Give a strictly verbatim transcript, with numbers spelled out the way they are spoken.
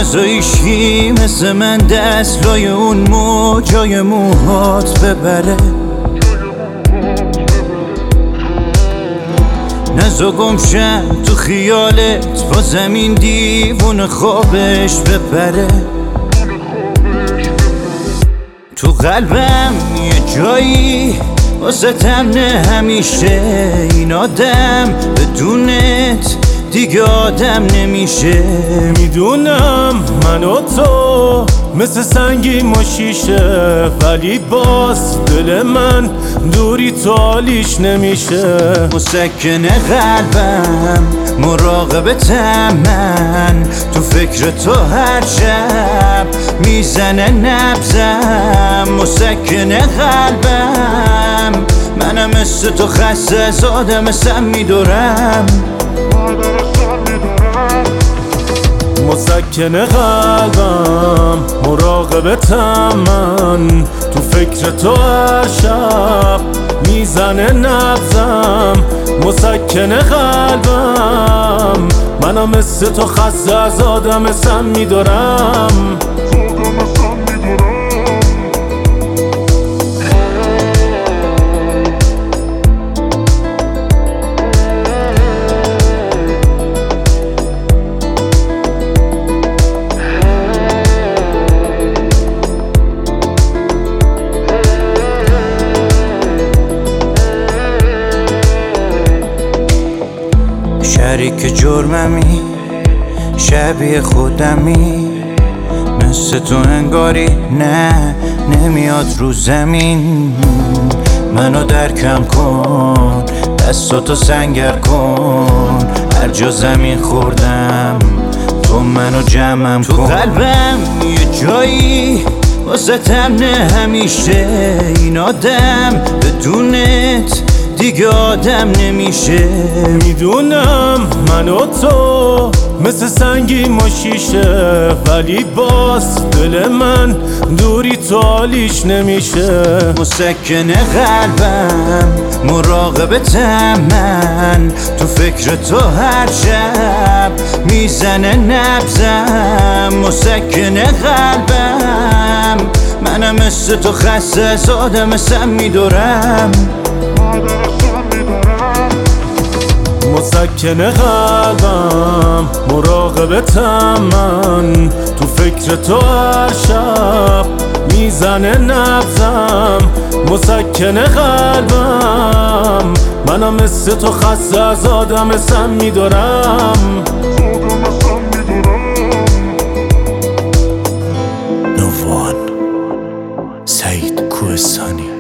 نزایشی مثل من دست لای اون موجای موهات ببره، نزا گمشم تو خیالت با زمین دیوون خوابش ببره. تو قلبم یه جایی واسه تمنه همیشه، این آدم بدونت دیگه آدم نمیشه. میدونم من و تو مثل سنگی ما شیشه، ولی باز دل من دوری تو حالیش نمیشه. مسکن قلبم مراقبتم من، تو فکر تو هر شب میزنه نبزم. مسکن قلبم منم مثل تو خسته از آدم سم میدورم. مسکن قلبم مراقبتم من، تو فکر تو هر شب میزنه نبزم. مسکن قلبم منم مثل تو خسته از آدم سم میدارم. شریک جرممی شبیه خودمی، مثل تو انگاری نه نمیاد رو زمین. منو درکم کن دستاتو سنگر کن، هر جا زمین خوردم تو منو جمعم کن. تو قلبم یه جایی واسه تمنه همیشه، این آدم بدونت دیگه آدم نمیشه. میدونم من و تو مثل سنگی ما شیشه، ولی باز دل من دوری تو حالیش نمیشه. مسکن قلبم مراقبتم من، تو فکر تو هر شب میزنه نبزم. مسکن قلبم منم مثل تو خسته از آدم سم میدورم. مسکن قلبم مراقبتم من، تو فکر تو هر شب میزنه نبزم. مسکن قلبم منم مثل تو خسته از آدم سم میدارم. نوان سعید کوهستانی.